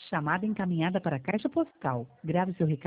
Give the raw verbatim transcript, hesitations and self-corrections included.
Chamada encaminhada para a caixa postal. Grave seu recado.